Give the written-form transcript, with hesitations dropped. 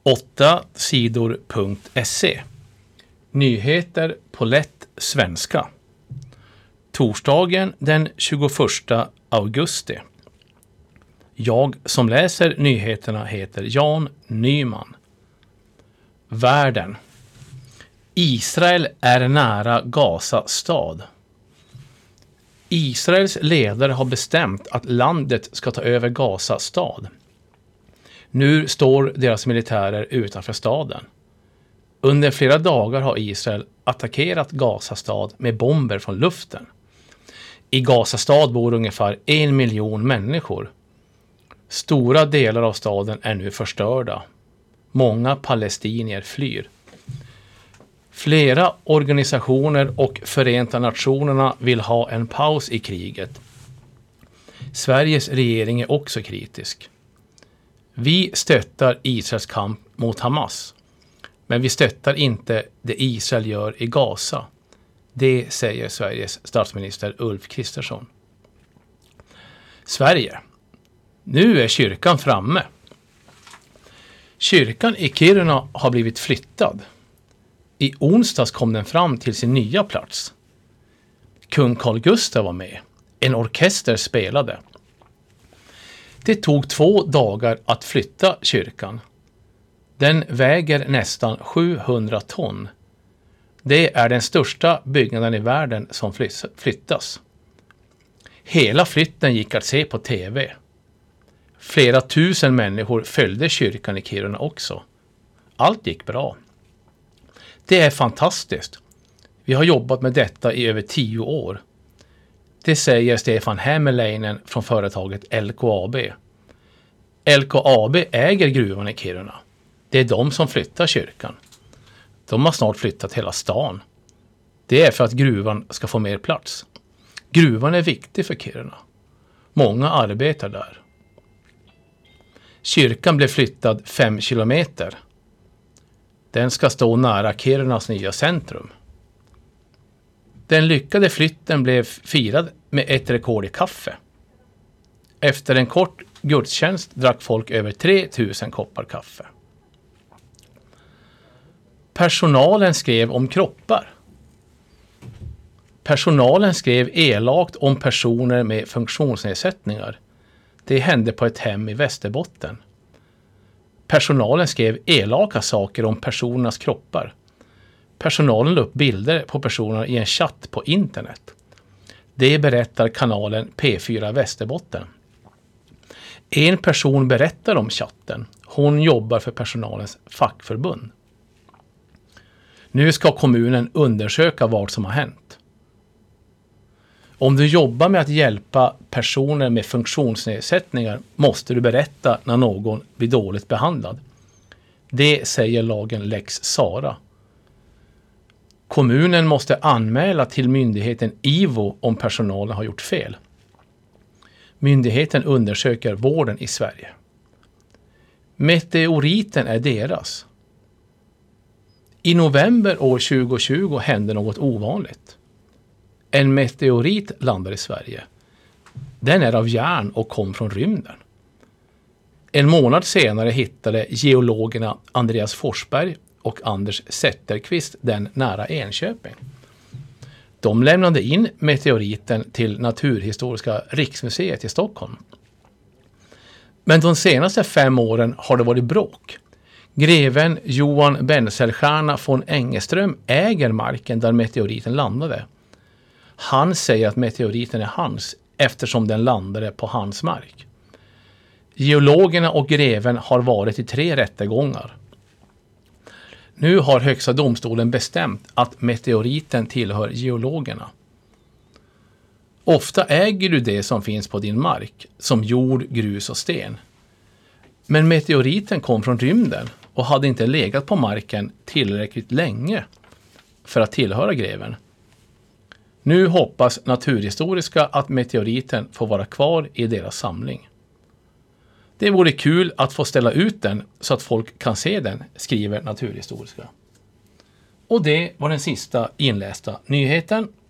8sidor.se. Nyheter på lätt svenska. Torsdagen den 21 augusti. Jag som läser nyheterna heter Jan Nyman. Världen. Israel är nära Gaza stad. Israels ledare har bestämt att landet ska ta över Gaza stad. Nu står deras militärer utanför staden. Under flera dagar har Israel attackerat Gaza stad med bomber från luften. I Gaza stad bor ungefär 1 miljon människor. Stora delar av staden är nu förstörda. Många palestinier flyr. Flera organisationer och Förenta nationerna vill ha en paus i kriget. Sveriges regering är också kritisk. Vi stöttar Israels kamp mot Hamas. Men vi stöttar inte det Israel gör i Gaza. Det säger Sveriges statsminister Ulf Kristersson. Sverige. Nu är kyrkan framme. Kyrkan i Kiruna har blivit flyttad. I onsdags kom den fram till sin nya plats. Kung Carl Gustaf var med. En orkester spelade. Det tog 2 dagar att flytta kyrkan. Den väger nästan 700 ton. Det är den största byggnaden i världen som flyttas. Hela flytten gick att se på tv. Flera tusen människor följde kyrkan i Kiruna också. Allt gick bra. Det är fantastiskt. Vi har jobbat med detta i över 10 år. Det säger Stefan Hämäläinen från företaget LKAB. LKAB äger gruvan i Kiruna. Det är de som flyttar kyrkan. De har snart flyttat hela stan. Det är för att gruvan ska få mer plats. Gruvan är viktig för Kiruna. Många arbetar där. Kyrkan blev flyttad 5 kilometer. Den ska stå nära Kirunas nya centrum. Den lyckade flytten blev firad med ett rekord i kaffe. Efter en kort gudstjänst drack folk över 3000 koppar kaffe. Personalen skrev om kroppar. Personalen skrev elakt om personer med funktionsnedsättningar. Det hände på ett hem i Västerbotten. Personalen skrev elaka saker om personernas kroppar. Personalen la upp bilder på personerna i en chatt på internet. Det berättar kanalen P4 Västerbotten. En person berättar om chatten. Hon jobbar för personalens fackförbund. Nu ska kommunen undersöka vad som har hänt. Om du jobbar med att hjälpa personer med funktionsnedsättningar måste du berätta när någon blir dåligt behandlad. Det säger lagen Lex Sara. Kommunen måste anmäla till myndigheten IVO om personalen har gjort fel. Myndigheten undersöker vården i Sverige. Meteoriten är deras. I november år 2020 hände något ovanligt. En meteorit landar i Sverige. Den är av järn och kom från rymden. En månad senare hittade geologerna Andreas Forsberg och Anders Zetterqvist den nära Enköping. De lämnade in meteoriten till Naturhistoriska riksmuseet i Stockholm. Men de senaste 5 åren har det varit bråk. Greven Johan Benselstierna von Engeström äger marken där meteoriten landade. Han säger att meteoriten är hans eftersom den landade på hans mark. Geologerna och greven har varit i 3 rättegångar. Nu har Högsta domstolen bestämt att meteoriten tillhör geologerna. Ofta äger du det som finns på din mark, som jord, grus och sten. Men meteoriten kom från rymden och hade inte legat på marken tillräckligt länge för att tillhöra greven. Nu hoppas Naturhistoriska att meteoriten får vara kvar i deras samling. Det vore kul att få ställa ut den så att folk kan se den, skriver Naturhistoriska. Och det var den sista inlästa nyheten.